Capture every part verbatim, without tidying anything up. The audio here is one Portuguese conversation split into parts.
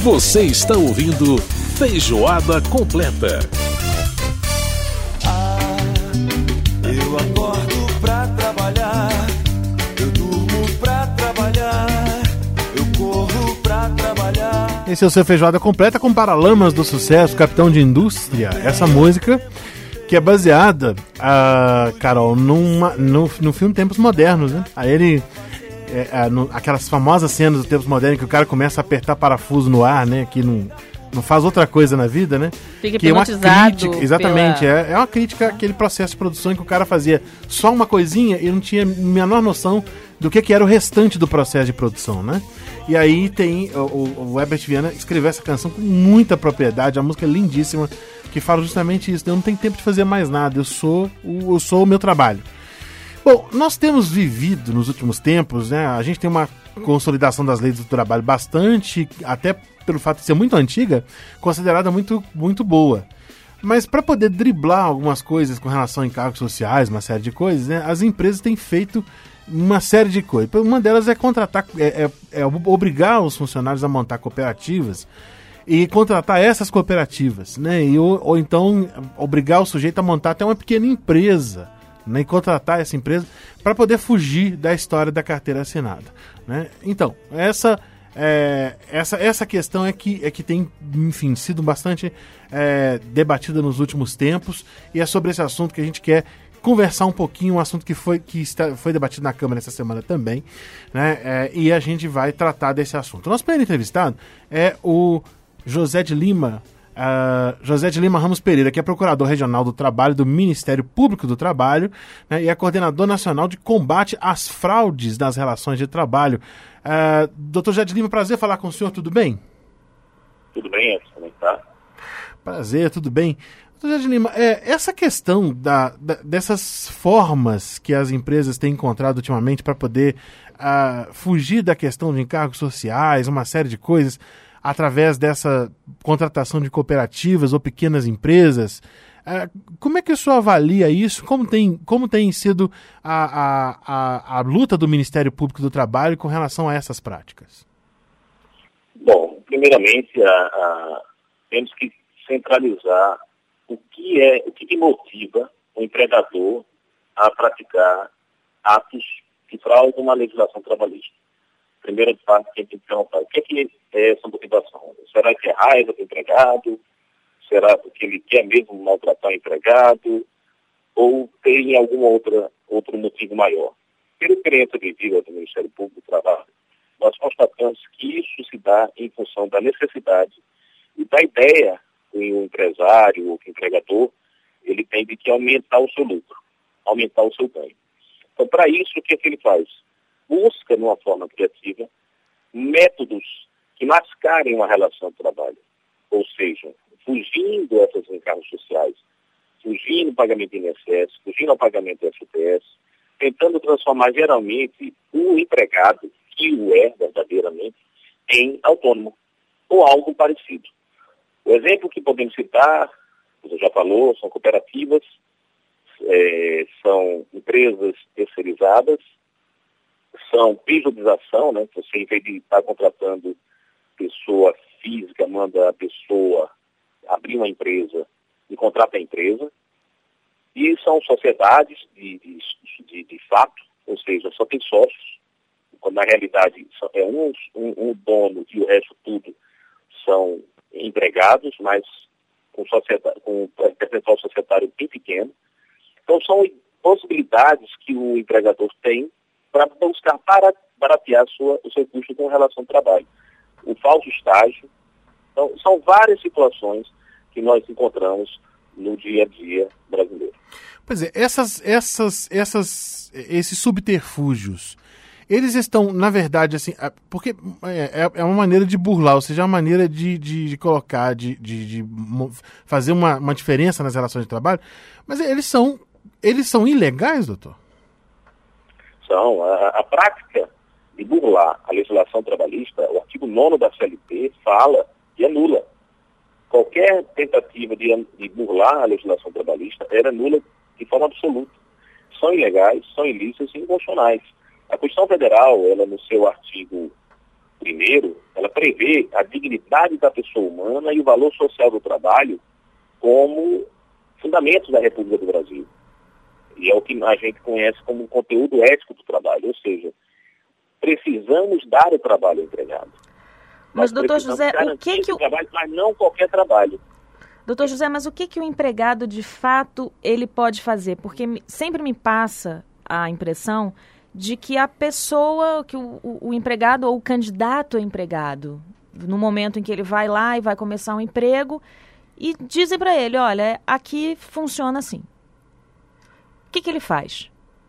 Você está ouvindo Feijoada Completa. Ah, eu acordo pra trabalhar, eu durmo pra trabalhar, eu corro pra trabalhar. Esse é o seu Feijoada Completa com Paralamas do Sucesso, Capitão de Indústria. Essa música que é baseada, uh, Carol, numa, no, no filme Tempos Modernos, né? Aí ele... É, é, no, aquelas famosas cenas do Tempos Modernos que o cara começa a apertar parafuso no ar, né? Que não, não faz outra coisa na vida, né? Fica que é uma crítica, exatamente, pela... é, é uma crítica àquele processo de produção em que o cara fazia só uma coisinha e não tinha a menor noção do que, que era o restante do processo de produção, né? E aí tem o, o, o Herbert Viana escreveu essa canção com muita propriedade, a música é lindíssima, que fala justamente isso, eu não tenho tempo de fazer mais nada, eu sou o, eu sou o meu trabalho. Bom, nós temos vivido nos últimos tempos, né? A gente tem uma consolidação das leis do trabalho bastante, até pelo fato de ser muito antiga, considerada muito, muito boa. Mas para poder driblar algumas coisas com relação a encargos sociais, uma série de coisas, né? As empresas têm feito uma série de coisas. Uma delas é contratar, é, é, é obrigar os funcionários a montar cooperativas e contratar essas cooperativas, né? E, ou, ou então obrigar o sujeito a montar até uma pequena empresa, né, e contratar essa empresa para poder fugir da história da carteira assinada, né? Então, essa, é, essa, essa questão é que, é que tem, enfim, sido bastante é, debatida nos últimos tempos, e é sobre esse assunto que a gente quer conversar um pouquinho, um assunto que foi, que está, foi debatido na Câmara essa semana também, né? É, e a gente vai tratar desse assunto. O nosso primeiro entrevistado é o José de Lima, Uh, José de Lima Ramos Pereira, que é Procurador Regional do Trabalho do Ministério Público do Trabalho, né, e é Coordenador Nacional de Combate às Fraudes nas Relações de Trabalho. Uh, doutor José de Lima, prazer falar com o senhor, tudo bem? Tudo bem, Edson, como é que tá? Prazer, tudo bem. doutor José de Lima, é, essa questão da, da, dessas formas que as empresas têm encontrado ultimamente para poder uh, fugir da questão de encargos sociais, uma série de coisas, através dessa contratação de cooperativas ou pequenas empresas, uh, como é que o senhor avalia isso? Como tem, como tem sido a, a, a, a luta do Ministério Público do Trabalho com relação a essas práticas? Bom, primeiramente, a, a, temos que centralizar o que é, o que, que motiva o empregador a praticar atos que fraudam a legislação trabalhista. Primeira parte que a gente tem que perguntar, o que é, que é essa motivação? Será que é raiva do empregado? Será porque ele quer mesmo maltratar o empregado? Ou tem algum outra, outro motivo maior? Pela experiência vivida do Ministério Público do Trabalho, nós constatamos que isso se dá em função da necessidade e da ideia que o empresário ou que o empregador ele tem de que aumentar o seu lucro, aumentar o seu ganho. Então, para isso, o que é que ele faz? Busca, de uma forma criativa, métodos que mascarem uma relação de trabalho. Ou seja, fugindo essas encargos sociais, fugindo ao pagamento de I N S S, fugindo ao pagamento do F P S, tentando transformar geralmente o empregado, que o é verdadeiramente, em autônomo, ou algo parecido. O exemplo que podemos citar, você já falou, são cooperativas, é, são empresas terceirizadas, são periodização, né? Você, em vez de estar contratando pessoa física, manda a pessoa abrir uma empresa e contrata a empresa. E são sociedades de, de, de, de fato, ou seja, só tem sócios, quando na realidade é um, um, um dono e o resto tudo são empregados, mas com, sociedade, com um percentual societário bem pequeno. Então são possibilidades que o empregador tem para buscar para baratear sua, o seu custo com relação ao trabalho. O falso estágio. Então, são várias situações que nós encontramos no dia a dia brasileiro. Pois é, essas, essas, essas, esses subterfúgios, eles estão, na verdade, assim, porque é, é uma maneira de burlar, ou seja, é uma maneira de, de, de colocar, de, de, de fazer uma, uma diferença nas relações de trabalho, mas eles são, eles são ilegais, doutor? São. A, a prática de burlar a legislação trabalhista, o artigo nono da C L T fala e é nula. Qualquer tentativa de, de burlar a legislação trabalhista era nula de forma absoluta. São ilegais, são ilícitos e inconstitucionais. A Constituição Federal, ela no seu artigo primeiro, ela prevê a dignidade da pessoa humana e o valor social do trabalho como fundamentos da República do Brasil. E é o que a gente conhece como conteúdo ético do trabalho, ou seja, precisamos dar o trabalho ao empregado. Mas, doutor José, o que que o... trabalho, mas não qualquer trabalho. Doutor José, mas o que que o empregado, de fato, ele pode fazer? Porque sempre me passa a impressão de que a pessoa, que o, o, o empregado ou o candidato a empregado, no momento em que ele vai lá e vai começar um emprego, e dizem para ele, olha, aqui funciona assim. O que que ele faz?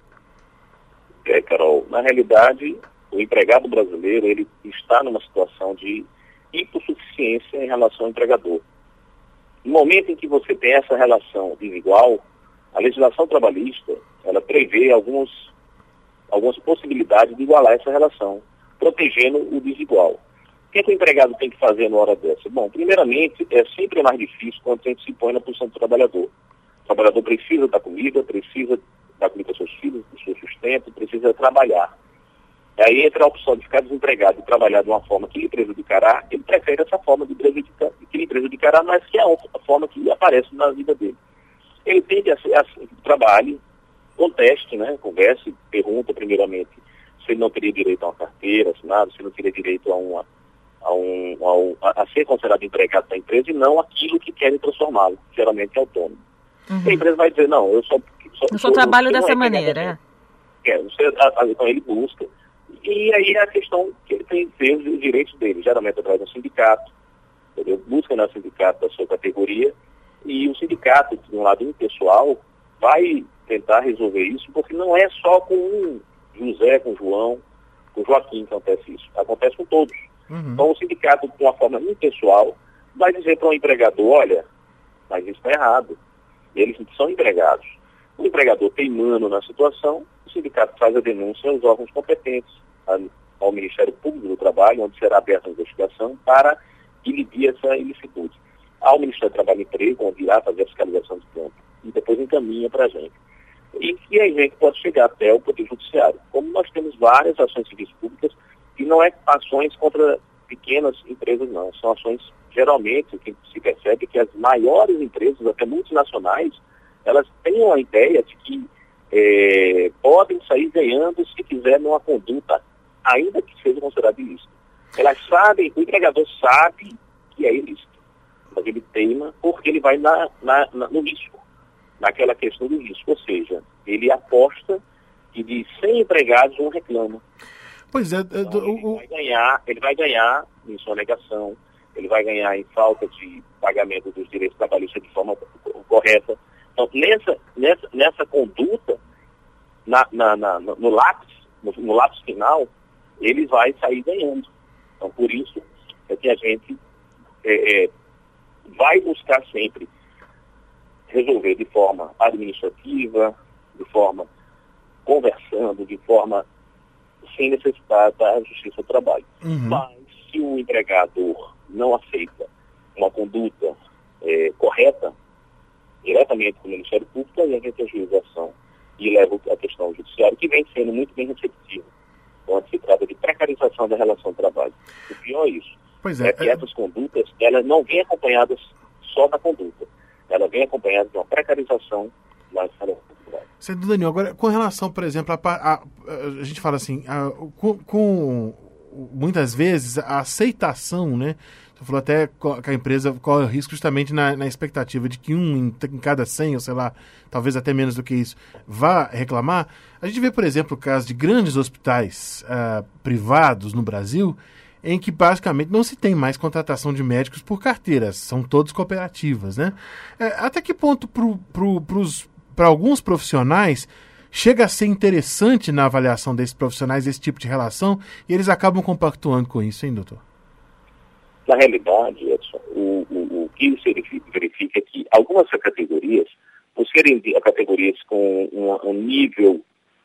É, Carol, na realidade, o empregado brasileiro, ele está numa situação de hipossuficiência em relação ao empregador. No momento em que você tem essa relação desigual, a legislação trabalhista, ela prevê alguns, algumas possibilidades de igualar essa relação, protegendo o desigual. O que é que o empregado tem que fazer na hora dessa? Bom, primeiramente, é sempre mais difícil quando a gente se põe na posição do trabalhador. O trabalhador precisa da comida, precisa da comida para seus filhos, do seu sustento, precisa trabalhar. Aí entra a opção de ficar desempregado e trabalhar de uma forma que lhe prejudicará, ele prefere essa forma de prejudicar, que lhe prejudicará, mas que é a forma que aparece na vida dele. Ele tem que assim, trabalhe, conteste, né, converse, pergunta primeiramente se ele não teria direito a uma carteira assinada, se ele não teria direito a, uma, a, um, a, um, a ser considerado empregado da empresa e não aquilo que querem transformá-lo, geralmente é autônomo. Uhum. A empresa vai dizer, não, eu só... só eu só trabalho dessa maneira, é? É, você, a, a, então ele busca. E aí é a questão que ele tem que ter os direitos dele, geralmente através do sindicato, entendeu? Busca no sindicato da sua categoria, e o sindicato, de um lado impessoal, vai tentar resolver isso, porque não é só com um José, com João, com Joaquim que acontece isso, acontece com todos. Uhum. Então o sindicato, de uma forma impessoal, vai dizer para o empregador, olha, mas isso está errado. Eles são empregados. O empregador teimando na situação, o sindicato faz a denúncia aos órgãos competentes, ao Ministério Público do Trabalho, onde será aberta a investigação para inibir essa ilicitude. Ao Ministério do Trabalho e Emprego, onde irá fazer a fiscalização de campo, e depois encaminha para a gente. E que a gente pode chegar até o Poder Judiciário. Como nós temos várias ações civis públicas, e não é ações contra pequenas empresas, não. São ações, geralmente, o que se percebe é que as maiores empresas, até multinacionais, elas têm a ideia de que é, podem sair ganhando se quiser numa conduta, ainda que seja considerado ilícito. Elas sabem, o empregador sabe que é ilícito, mas ele teima porque ele vai na, na, na, no risco, naquela questão do risco. Ou seja, ele aposta que de cem empregados um reclama. Pois é. Então, o, ele, vai ganhar, ele vai ganhar em sua alegação, ele vai ganhar em falta de pagamento dos direitos trabalhistas de forma correta. Então, nessa, nessa, nessa conduta, na, na, na, no, lápis, no, no lápis final, ele vai sair ganhando. Então, por isso é que a gente é, é, vai buscar sempre resolver de forma administrativa, de forma conversando, de forma sem necessitar da justiça do trabalho. Uhum. Mas, se o empregador não aceita uma conduta é, correta, diretamente com o Ministério Público, a gente tem a juização e leva a questão ao judiciário, que vem sendo muito bem receptiva, quando se trata de precarização da relação de trabalho. O pior é isso, pois é, é que é... essas condutas, elas não vêm acompanhadas só da conduta, elas vêm acompanhadas de uma precarização das relações de trabalho. Certo, Daniel, agora, com relação, por exemplo, a, a, a, a gente fala assim, a, com, com muitas vezes a aceitação, né? Você falou até que a empresa corre o risco justamente na, na expectativa de que um em, em cada cem, ou sei lá, talvez até menos do que isso, vá reclamar. A gente vê, por exemplo, o caso de grandes hospitais uh, privados no Brasil, em que basicamente não se tem mais contratação de médicos por carteiras, são todos cooperativas, né? É, até que ponto para alguns profissionais chega a ser interessante na avaliação desses profissionais esse tipo de relação e eles acabam compactuando com isso, hein, doutor? Na realidade, Edson, o, o, o que se verifica é que algumas categorias, por serem categorias com um, um nível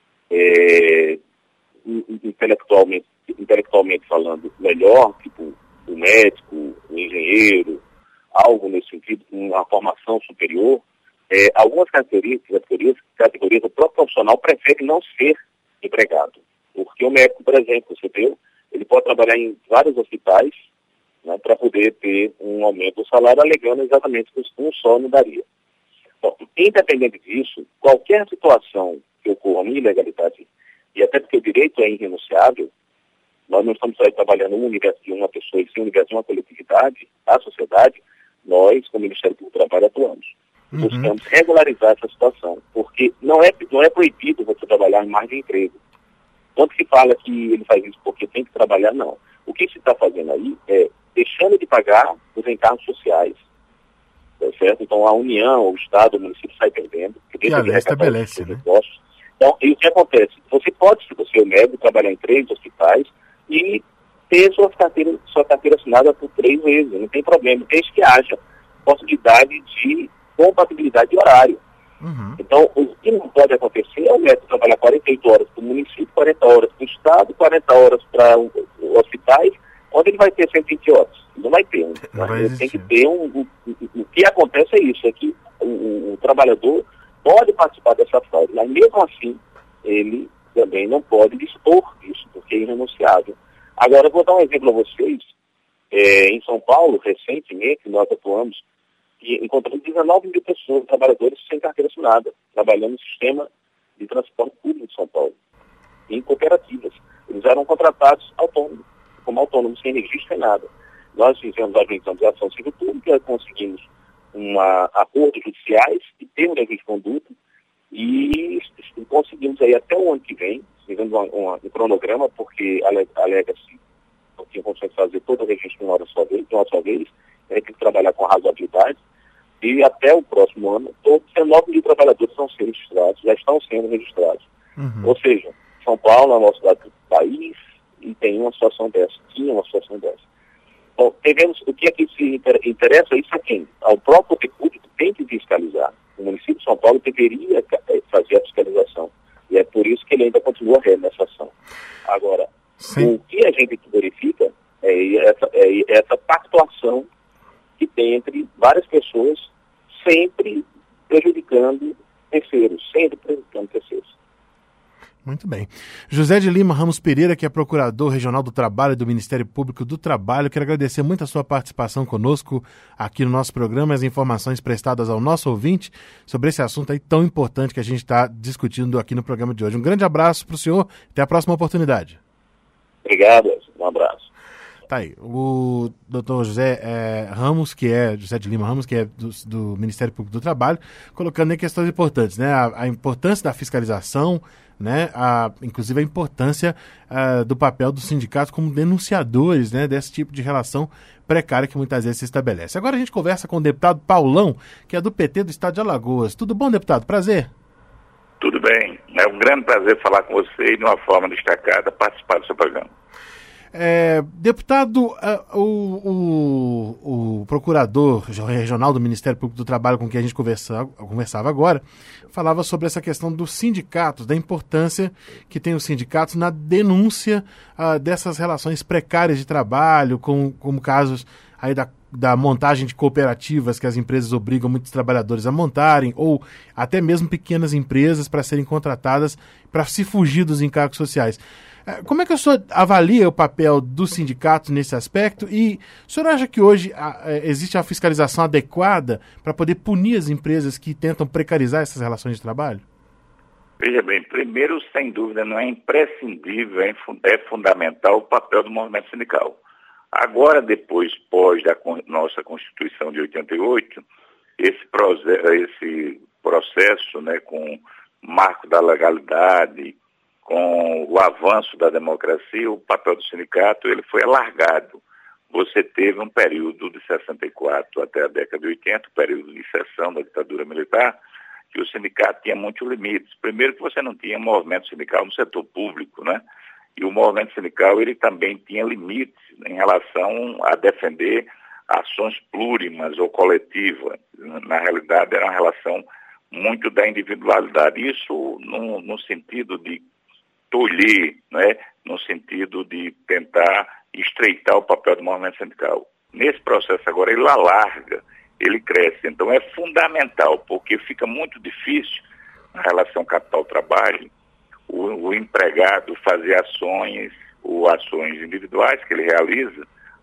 é, intelectualmente, intelectualmente falando melhor, tipo o médico, o engenheiro, algo nesse sentido, uma formação superior, é, algumas categorias, categorias, categorias, o próprio profissional prefere não ser empregado. Porque o médico, por exemplo, você viu, ele pode trabalhar em vários hospitais, né, para poder ter um aumento do salário, alegando exatamente que um só não daria. Bom, independente disso, qualquer situação que ocorra uma ilegalidade, e até porque o direito é irrenunciável, nós não estamos aí trabalhando um universo de uma pessoa, e sim um universo de uma coletividade, a sociedade, nós, como Ministério Público do Trabalho, atuamos. Uhum. Buscamos regularizar essa situação, porque não é, não é proibido você trabalhar em mais de emprego. Quando se fala que ele faz isso porque tem que trabalhar, não. O que se está fazendo aí é deixando de pagar os encargos sociais. Tá certo? Então a União, o Estado, o município sai perdendo. Que a lei estabelece, né? Impostos. Então, e o que acontece? Você pode, se você é médico, trabalhar em três hospitais e ter sua carteira, sua carteira assinada por três vezes. Não tem problema, desde que haja possibilidade de compatibilidade de horário. Uhum. Então, o que não pode acontecer é o médico trabalhar quarenta e oito horas para o município, quarenta horas para o Estado, quarenta horas para os hospitais, onde ele vai ter cento e vinte horas. Não vai ter. Não vai ele tem que ter um... O, o, o que acontece é isso, é que o, o, o trabalhador pode participar dessa fraude, mas mesmo assim, ele também não pode dispor disso, porque é irrenunciável. Agora, eu vou dar um exemplo a vocês. É, em São Paulo, recentemente, nós atuamos e encontramos dezenove mil pessoas, trabalhadores sem carteira assinada, trabalhando no sistema de transporte público de São Paulo, em cooperativas. Eles eram contratados autônomos, como autônomos, sem registro, sem nada. Nós fizemos a de ação civil pública, conseguimos uma, acordos judiciais e termos de registro de conduta, e conseguimos aí até o ano que vem, fizemos uma, uma, um cronograma, porque alega-se não tinha condições de fazer todo o registro de uma hora só vez, de uma só vez, a gente tem que trabalhar com razoabilidade, e até o próximo ano, todos dezenove mil trabalhadores vão ser registrados, já estão sendo registrados. Uhum. Ou seja, São Paulo é a maior cidade do país e tem uma situação dessa, tinha uma situação dessa. Bom, devemos, o que aqui se interessa isso a quem? Ao próprio poder público tem que fiscalizar. O município de São Paulo deveria fazer a fiscalização. E é por isso que ele ainda continua nessa ação. Agora, Sim. o que a gente verifica é essa, é essa pactuação que tem entre várias pessoas, sempre prejudicando terceiros, sempre prejudicando terceiros. Muito bem. José de Lima Ramos Pereira, que é Procurador Regional do Trabalho do Ministério Público do Trabalho, quero agradecer muito a sua participação conosco aqui no nosso programa, as informações prestadas ao nosso ouvinte sobre esse assunto aí tão importante que a gente está discutindo aqui no programa de hoje. Um grande abraço para o senhor, até a próxima oportunidade. Obrigado, um abraço. Tá aí, o doutor José é, Ramos, que é, José de Lima Ramos, que é do, do Ministério Público do Trabalho, colocando aí questões importantes, né? A, a importância da fiscalização, né? A, inclusive a importância a, do papel dos sindicatos como denunciadores, né? Desse tipo de relação precária que muitas vezes se estabelece. Agora a gente conversa com o deputado Paulão, que é do P T do Estado de Alagoas. Tudo bom, deputado? Prazer. Tudo bem. É um grande prazer falar com você e de uma forma destacada participar do seu programa. É, deputado, uh, o, o, o procurador regional do Ministério Público do Trabalho com quem a gente conversa, conversava agora, falava sobre essa questão dos sindicatos, da importância que tem os sindicatos na denúncia uh, dessas relações precárias de trabalho, com, como casos aí da, da montagem de cooperativas que as empresas obrigam muitos trabalhadores a montarem, ou até mesmo pequenas empresas para serem contratadas para se fugir dos encargos sociais. Como é que o senhor avalia o papel do sindicato nesse aspecto? E o senhor acha que hoje a, a, existe a fiscalização adequada para poder punir as empresas que tentam precarizar essas relações de trabalho? Veja bem, primeiro, sem dúvida, não é imprescindível, é, é fundamental o papel do movimento sindical. Agora, depois, pós da nossa Constituição de oitenta e oito, esse, proce- esse processo, né, com o marco da legalidade, com o avanço da democracia, o papel do sindicato ele foi alargado. Você teve um período de sessenta e quatro até a década de oitenta, período de inserção da ditadura militar, que o sindicato tinha muitos limites. Primeiro que você não tinha movimento sindical no setor público, né? E o movimento sindical ele também tinha limites em relação a defender ações plurimas ou coletivas. Na realidade, era uma relação muito da individualidade. Isso no, no sentido de tolher, né, no sentido de tentar estreitar o papel do movimento sindical. Nesse processo agora ele alarga, ele cresce. Então é fundamental, porque fica muito difícil na relação capital-trabalho o, o empregado fazer ações ou ações individuais que ele realiza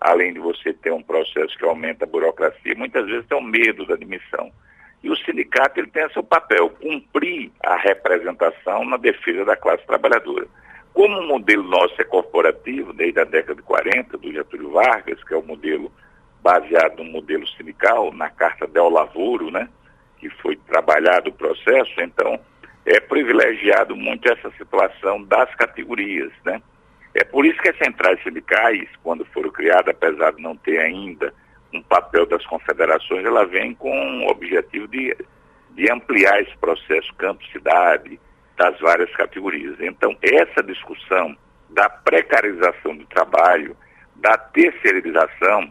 além de você ter um processo que aumenta a burocracia, muitas vezes tem o medo da admissão. E o sindicato ele tem seu papel, cumprir a representação na defesa da classe trabalhadora. Como o modelo nosso é corporativo, desde a década de quarenta, do Getúlio Vargas, que é o modelo baseado no modelo sindical, na Carta del Lavoro, né, que foi trabalhado o processo, então é privilegiado muito essa situação das categorias, né? É por isso que as centrais sindicais, quando foram criadas, apesar de não ter ainda um papel das confederações, ela vem com o objetivo de, de ampliar esse processo campo-cidade, das várias categorias. Então, essa discussão da precarização do trabalho, da terceirização,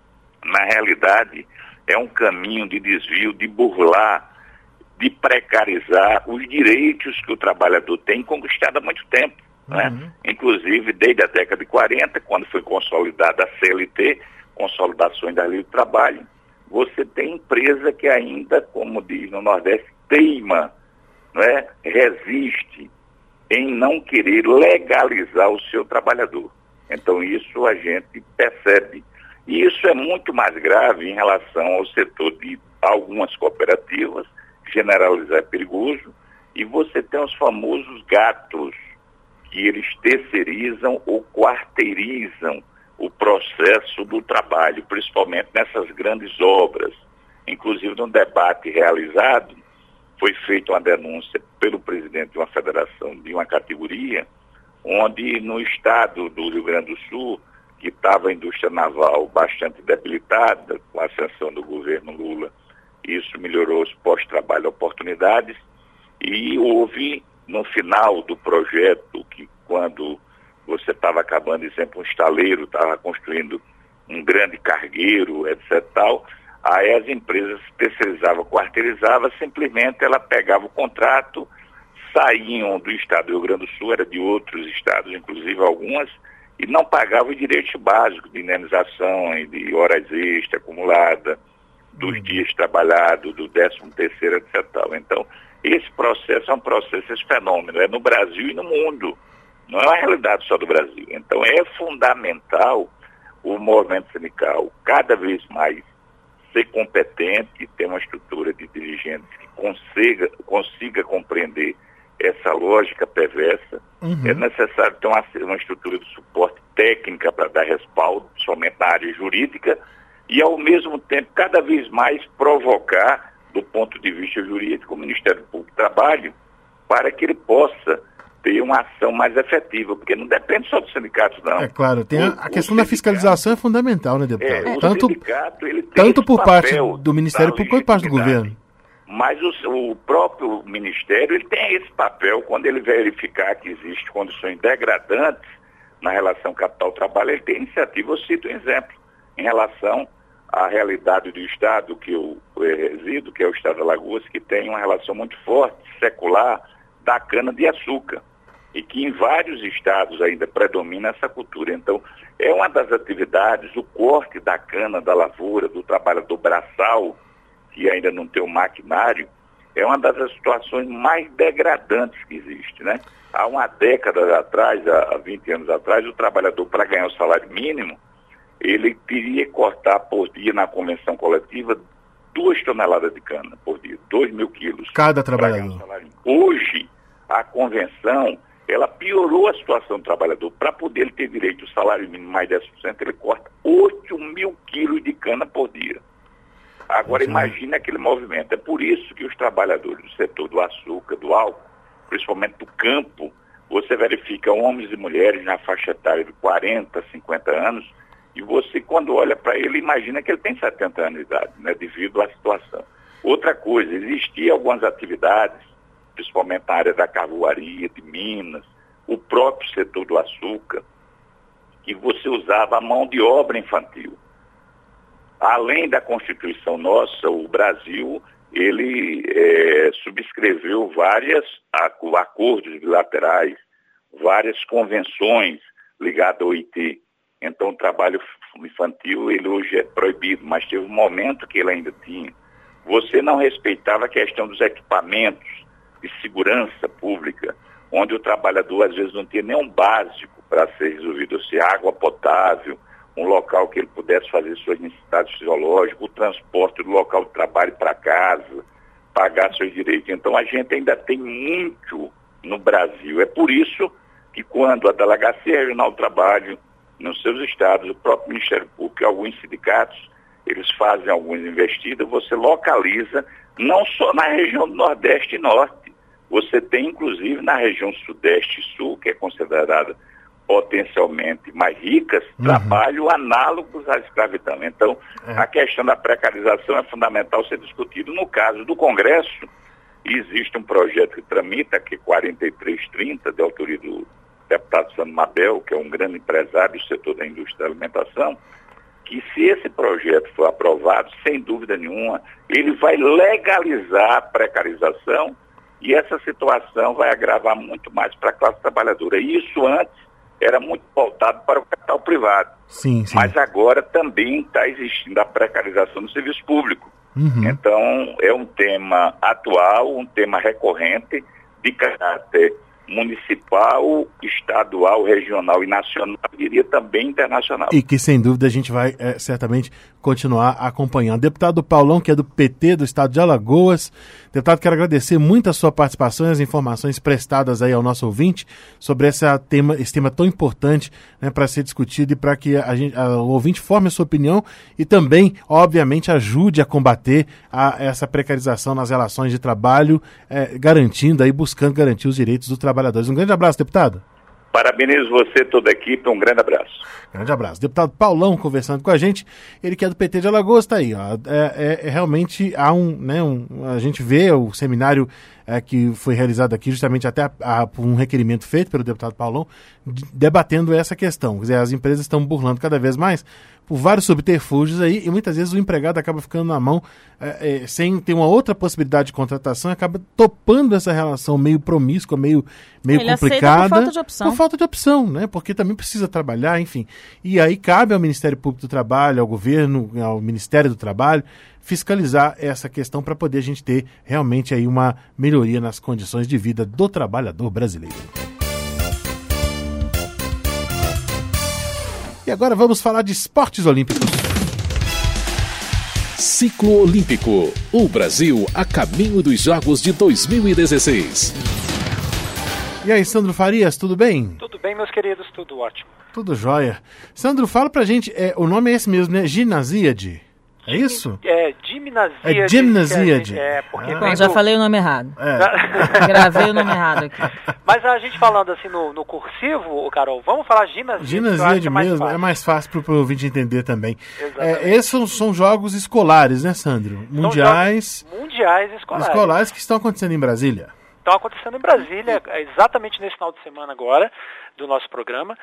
na realidade, é um caminho de desvio, de burlar, de precarizar os direitos que o trabalhador tem conquistado há muito tempo. Uhum. Né? Inclusive, desde a década de quarenta, quando foi consolidada a C L T, Consolidações da Lei do Trabalho, você tem empresa que ainda, como diz no Nordeste, teima, não é? Resiste em não querer legalizar o seu trabalhador. Então isso a gente percebe. E isso é muito mais grave em relação ao setor de algumas cooperativas, generalizar é perigoso, e você tem os famosos gatos, que eles terceirizam ou quarteirizam o processo do trabalho, principalmente nessas grandes obras. Inclusive, num debate realizado, foi feita uma denúncia pelo presidente de uma federação de uma categoria, onde no estado do Rio Grande do Sul, que estava a indústria naval bastante debilitada, com a ascensão do governo Lula, isso melhorou os pós-trabalho oportunidades, e houve, no final do projeto, que quando você estava acabando, exemplo, um estaleiro, estava construindo um grande cargueiro, etc tal, aí as empresas terceirizavam, quarteirizavam, simplesmente ela pegava o contrato, saíam do estado do Rio Grande do Sul, era de outros estados, inclusive algumas, e não pagavam os direitos básicos de indenização, de horas extras acumuladas, dos uhum. dias trabalhados, do décimo terceiro, etc tal. Então, esse processo é um processo, esse fenômeno, é no Brasil e no mundo. Não é uma realidade só do Brasil. Então é fundamental o movimento sindical cada vez mais ser competente, ter uma estrutura de dirigentes que consiga, consiga compreender essa lógica perversa. Uhum. É necessário ter uma, uma estrutura de suporte técnica para dar respaldo, somente na área jurídica, e ao mesmo tempo cada vez mais provocar, do ponto de vista jurídico, o Ministério Público do Trabalho, para que ele possa ter uma ação mais efetiva, porque não depende só dos sindicatos, não. É claro, tem a, a questão da fiscalização é fundamental, né, deputado? É, o tanto sindicato, ele tem tanto por parte do Ministério Público quanto por parte do governo. Mas o, o próprio Ministério, ele tem esse papel quando ele verificar que existem condições degradantes na relação capital-trabalho, ele tem iniciativa. Eu cito um exemplo em relação à realidade do Estado que eu resido, que é o Estado de Alagoas, que tem uma relação muito forte, secular, da cana-de-açúcar, e que em vários estados ainda predomina essa cultura. Então, é uma das atividades, o corte da cana, da lavoura, do trabalhador braçal, que ainda não tem o maquinário, é uma das situações mais degradantes que existe, né? Há uma década atrás, há vinte anos atrás, o trabalhador, para ganhar o salário mínimo, ele teria que cortar por dia na convenção coletiva duas toneladas de cana por dia, dois mil quilos. Cada trabalhador. Hoje, a convenção, ela piorou a situação do trabalhador. Para poder ele ter direito ao salário mínimo mais dez por cento, ele corta oito mil quilos de cana por dia. Agora, imagine aquele movimento. É por isso que os trabalhadores do setor do açúcar, do álcool, principalmente do campo, você verifica homens e mulheres na faixa etária de quarenta, cinquenta anos, e você, quando olha para ele, imagina que ele tem setenta anos de idade, né, devido à situação. Outra coisa, existiam algumas atividades, principalmente na área da carvoaria, de Minas, o próprio setor do açúcar, que você usava a mão de obra infantil. Além da Constituição nossa, o Brasil, ele é, subscreveu vários acordos bilaterais, várias convenções ligadas ao O I T. Então, o trabalho infantil, ele hoje é proibido, mas teve um momento que ele ainda tinha. Você não respeitava a questão dos equipamentos de segurança pública, onde o trabalhador, às vezes, não tinha nenhum básico para ser resolvido, ou seja, água potável, um local que ele pudesse fazer suas necessidades fisiológicas, o transporte do local de trabalho para casa, pagar seus direitos. Então a gente ainda tem muito no Brasil. É por isso que quando a Delegacia Regional do Trabalho, nos seus estados, o próprio Ministério Público e alguns sindicatos, eles fazem algumas investidas, você localiza não só na região do Nordeste e Norte, você tem inclusive na região Sudeste e Sul, que é considerada potencialmente mais ricas, uhum. trabalho análogos à escravidão. Então, é. a questão da precarização é fundamental ser discutido. No caso do Congresso, existe um projeto que tramita, que é quarenta e três trinta, de autoria do deputado Sandro Mabel, que é um grande empresário do setor da indústria da alimentação, que se esse projeto for aprovado, sem dúvida nenhuma, ele vai legalizar a precarização e essa situação vai agravar muito mais para a classe trabalhadora. E isso antes era muito voltado para o capital privado. Sim, sim. Mas agora também está existindo a precarização no serviço público. Uhum. Então, é um tema atual, um tema recorrente, de caráter municipal, estadual, regional e nacional, eu diria também internacional. E que, sem dúvida, a gente vai é, certamente continuar acompanhando. Deputado Paulão, que é do P T do estado de Alagoas. Deputado, quero agradecer muito a sua participação e as informações prestadas aí ao nosso ouvinte sobre essa tema, esse tema tão importante, né, para ser discutido e para que a gente, a, o ouvinte forme a sua opinião e também, obviamente, ajude a combater a, essa precarização nas relações de trabalho, é, garantindo aí, buscando garantir os direitos dos trabalhadores. Um grande abraço, deputado. Parabenizo você e toda a equipe, um grande abraço. Grande abraço. Deputado Paulão conversando com a gente, ele que é do P T de Alagoas, está aí. Ó. É, é, é realmente há um, né, um, a gente vê o seminário é, que foi realizado aqui justamente até por um requerimento feito pelo deputado Paulão, de, debatendo essa questão. Quer dizer, as empresas estão burlando cada vez mais por vários subterfúgios aí, e muitas vezes o empregado acaba ficando na mão é, é, sem ter uma outra possibilidade de contratação, acaba topando essa relação meio promíscua, meio, meio Ele complicada. Por falta de opção. Por falta de opção, né? Porque também precisa trabalhar, enfim. E aí cabe ao Ministério Público do Trabalho, ao governo, ao Ministério do Trabalho, fiscalizar essa questão para poder a gente ter realmente aí uma melhoria nas condições de vida do trabalhador brasileiro. E agora vamos falar de esportes olímpicos. Ciclo Olímpico. O Brasil a caminho dos Jogos de dois mil e dezesseis. E aí, Sandro Farias, tudo bem? Tudo bem, meus queridos, tudo ótimo. Tudo jóia. Sandro, fala pra gente, é, o nome é esse mesmo, né? Ginasíade. É isso? É, Gimnasíade. É Gimnasíade. É, porque ah. Bom, já do... falei o nome errado. É. Gravei o nome errado aqui. Mas a gente falando assim no, no cursivo, Carol, vamos falar Ginasíade. Ginasíade é mais mesmo, fácil. é mais fácil para o ouvinte entender também. Exatamente. É, esses são, são jogos escolares, né, Sandro? Mundiais. Mundiais escolares. Escolares que estão acontecendo em Brasília. Estão acontecendo em Brasília, exatamente nesse final de semana agora, do nosso programa.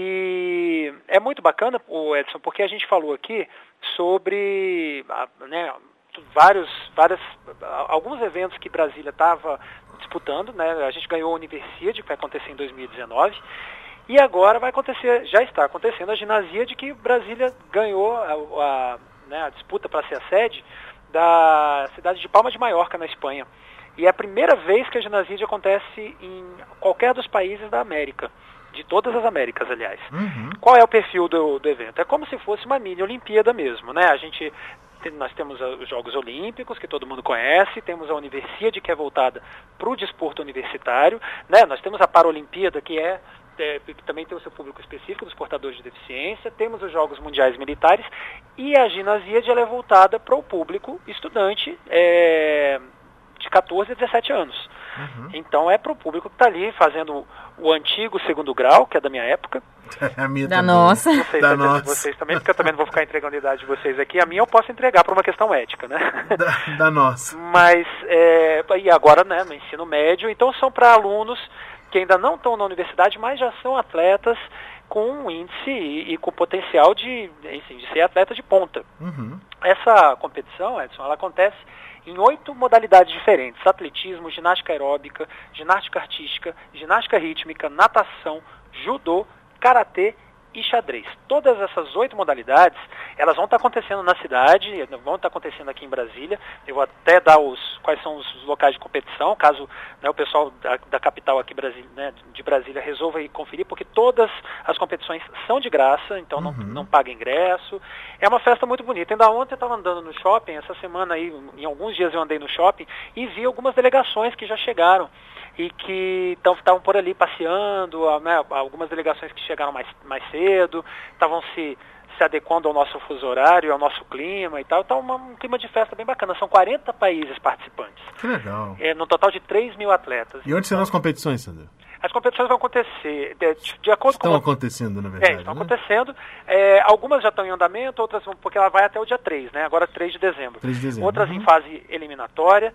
E é muito bacana, Edson, porque a gente falou aqui sobre, né, vários, várias, alguns eventos que Brasília estava disputando, né? A gente ganhou a Universiade, que vai acontecer em dois mil e dezenove, e agora vai acontecer, já está acontecendo a Ginasíade, que Brasília ganhou a, a, né, a disputa para ser a sede da cidade de Palma de Maiorca, na Espanha. E é a primeira vez que a Ginasíade acontece em qualquer dos países da América, de todas as Américas, aliás. Uhum. Qual é o perfil do, do evento? É como se fosse uma mini Olimpíada mesmo, né? A gente, nós temos os Jogos Olímpicos, que todo mundo conhece, temos a Universiade, que é voltada para o desporto universitário, né? Nós temos a Paralimpíada, que é, é que também tem o seu público específico dos portadores de deficiência, temos os Jogos Mundiais Militares, e a Ginasíade ela é voltada para o público estudante, é, de catorze a dezessete anos. Uhum. Então é para o público que está ali fazendo o antigo segundo grau, que é da minha época. A minha da também. Nossa. Vocês, da também, nossa. vocês também, porque eu também não vou ficar entregando a idade de vocês aqui. A minha eu posso entregar por uma questão ética, né? Da, da nossa. Mas, é, e agora, né, no ensino médio, então são para alunos que ainda não estão na universidade, mas já são atletas com um índice e, e com potencial de, enfim, de ser atleta de ponta. Uhum. Essa competição, Edson, ela acontece em oito modalidades diferentes: atletismo, ginástica aeróbica, ginástica artística, ginástica rítmica, natação, judô, karatê e xadrez. Todas essas oito modalidades, Elas vão estar acontecendo na cidade, vão estar acontecendo aqui em Brasília. Eu vou até dar os quais são os locais de competição, caso, né, o pessoal da, da capital aqui Brasília, né, de Brasília resolva ir conferir, porque todas as competições são de graça, então não, uhum. não paga ingresso. É uma festa muito bonita. Ainda ontem eu estava andando no shopping, essa semana aí, em alguns dias eu andei no shopping e vi algumas delegações que já chegaram e que estavam por ali passeando, né, algumas delegações que chegaram mais, mais cedo, estavam se, se adequando ao nosso fuso horário, ao nosso clima e tal. Então, uma, um clima de festa bem bacana. São quarenta países participantes. Que legal. É, no total de três mil atletas. E onde serão as competições, Sandro? As competições vão acontecer de, de acordo estão com... Estão acontecendo, na verdade. É, estão né? acontecendo. É, algumas já estão em andamento, outras vão, porque ela vai até o dia três, né? Agora três de dezembro. três de dezembro. Outras uhum. em fase eliminatória.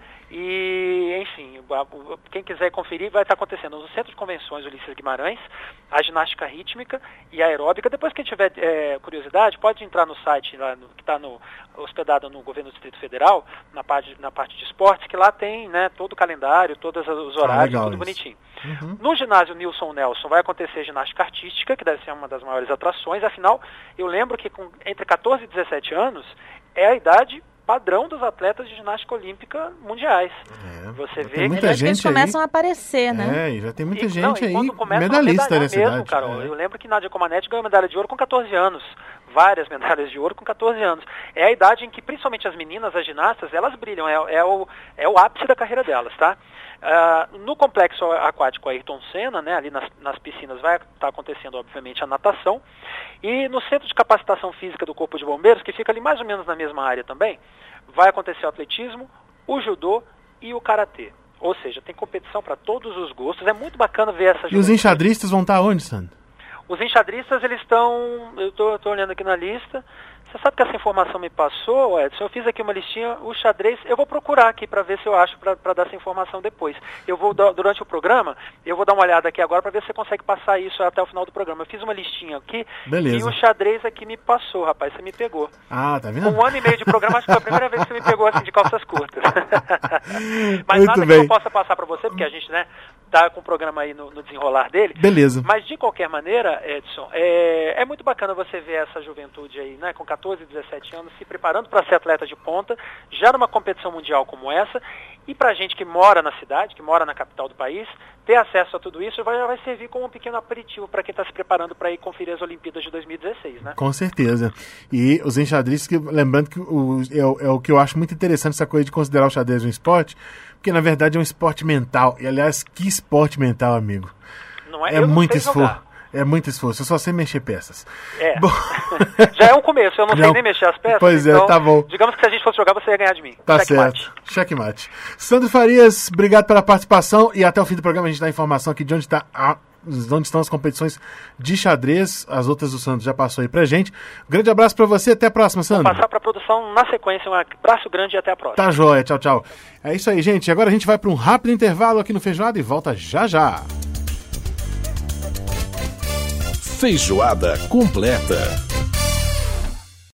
E, enfim, quem quiser conferir, vai estar acontecendo no Centro de Convenções Ulisses Guimarães, a ginástica rítmica e a aeróbica. Depois, quem tiver é, curiosidade, pode entrar no site lá no, que está no, hospedado no Governo do Distrito Federal, na parte, na parte de esportes, que lá tem, né, todo o calendário, todos os horários, ah, tudo isso. bonitinho. Uhum. No ginásio Nilson Nelson vai acontecer ginástica artística, que deve ser uma das maiores atrações. Afinal, eu lembro que com, entre catorze e dezessete anos é a idade padrão dos atletas de ginástica olímpica mundiais. É, você vê tem muita que gente eles começam aí, a aparecer, né? É, e já tem muita e, gente não, aí medalhista nessa mesmo, idade. Carol. É. Eu lembro que Nádia Comaneci ganhou medalha de ouro com catorze anos. Várias medalhas de ouro com catorze anos. É a idade em que, principalmente as meninas, as ginastas, elas brilham. É, é, o, é o ápice da carreira delas, tá? Uh, no complexo aquático Ayrton Senna, né, ali nas, nas piscinas, vai estar acontecendo, obviamente, a natação. E no Centro de Capacitação Física do Corpo de Bombeiros, que fica ali mais ou menos na mesma área também, vai acontecer o atletismo, o judô e o karatê. Ou seja, tem competição para todos os gostos. É muito bacana ver essa E os enxadristas vão estar onde, Sandro? Os enxadristas, eles estão... Eu estou olhando aqui na lista. Você sabe que essa informação me passou, Edson? Eu fiz aqui uma listinha, o xadrez... Eu vou procurar aqui para ver se eu acho, para dar essa informação depois. Eu vou, durante o programa, eu vou dar uma olhada aqui agora para ver se você consegue passar isso até o final do programa. Eu fiz uma listinha aqui. Beleza. E o xadrez aqui me passou, rapaz. Você me pegou. Ah, tá vendo? Um ano e meio de programa, acho que foi a primeira vez que você me pegou assim de calças curtas. Mas Muito nada bem. que eu possa passar para você, porque a gente, né, tá com o programa aí no, no desenrolar dele. Beleza. Mas de qualquer maneira, Edson, é, é muito bacana você ver essa juventude aí, né, com catorze, dezessete anos, se preparando para ser atleta de ponta, já numa competição mundial como essa, e pra gente que mora na cidade, que mora na capital do país, ter acesso a tudo isso vai, vai servir como um pequeno aperitivo para quem está se preparando para ir conferir as Olimpíadas de dois mil e dezesseis, né? Com certeza. E os enxadristas, que, lembrando que o, é, o, é o que eu acho muito interessante, essa coisa de considerar o xadrez um esporte, porque na verdade é um esporte mental. E aliás, que esporte mental, amigo. Não é, é eu não muito sei esforço. jogar. É muito esforço, eu só sei mexer peças. É. Bom... Já é um começo, eu não Já sei é um... nem mexer as peças. Pois então, é, tá bom. Digamos que se a gente fosse jogar, você ia ganhar de mim. Tá Checkmate. certo. Checkmate. Sandro Farias, obrigado pela participação e até o fim do programa a gente dá informação aqui de onde, tá a... onde estão as competições de xadrez. As outras do Sandro já passou aí pra gente. Um grande abraço pra você, até a próxima, Sandro. Vou passar pra produção na sequência. Um abraço grande e até a próxima. Tá joia, tchau, tchau. É isso aí, gente. Agora a gente vai pra um rápido intervalo aqui no Feijoada e volta já já. Feijoada completa.